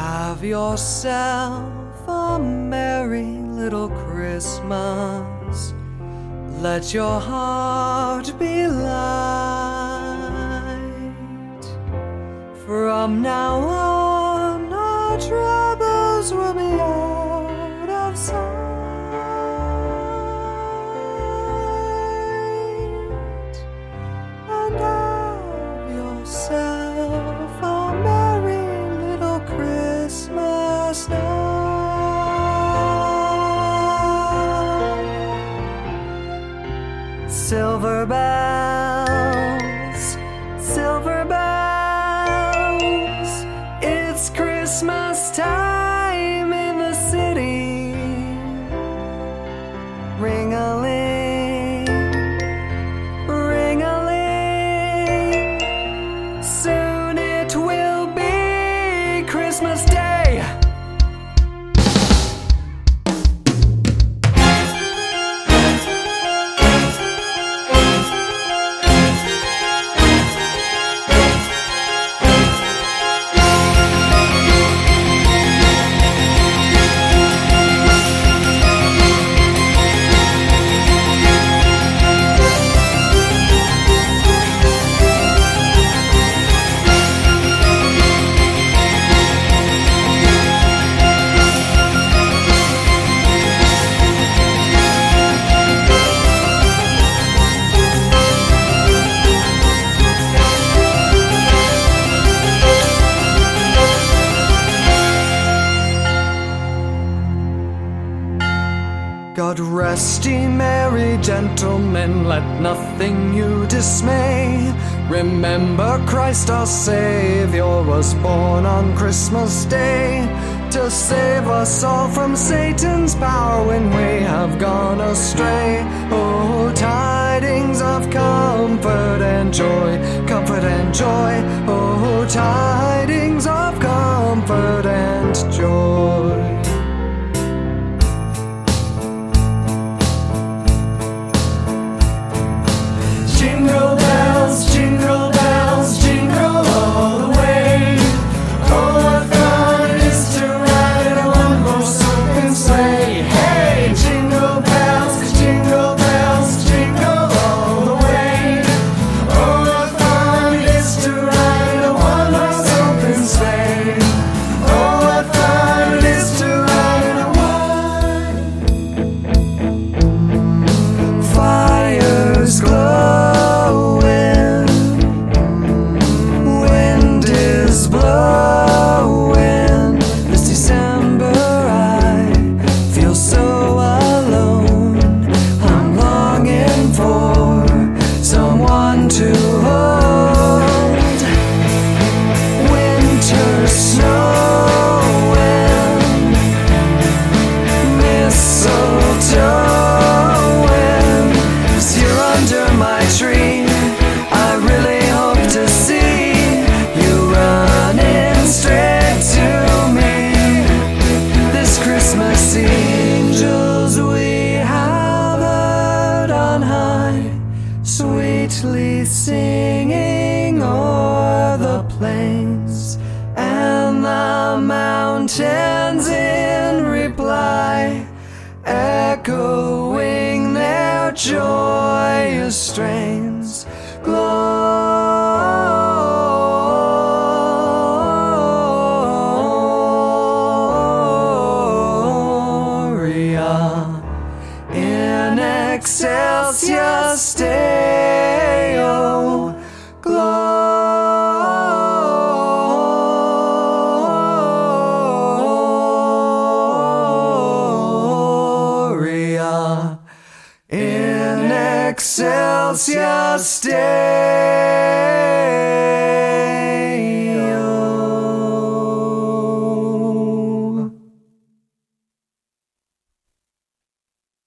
Have yourself a merry little Christmas. Let your heart be light. From now on, our troubles will be out of sight. And have yourself a merry little Christmas now. Silver bells, silver bells, it's Christmas time in the city. Ring-a-ling, ring-a-ling, soon it will be Christmas Day. God rest ye merry gentlemen, let nothing you dismay. Remember Christ our Savior was born on Christmas Day, to save us all from Satan's power when we have gone astray. Oh, tidings of comfort and joy, comfort and joy. Oh, tidings of comfort and joy. Jingle bells, jingle bells, jingle all the way. Oh, what fun it is to ride in a one-horse open sleigh. Hey, jingle bells, jingle all the way. Oh, what fun it is to ride in a one-horse open sleigh. Oh, what fun it is to ride in a one. Fires glow. Blowing this December, I feel so alone. I'm longing for someone to hold. Winter snowing, mistletoeing is here under my tree. I really hope to see straight to me this Christmas. Angels we have heard on high, sweetly singing o'er the plains and the mountains in reply, echoing their joyous strains. In excelsis Deo, Gloria. In excelsis Deo.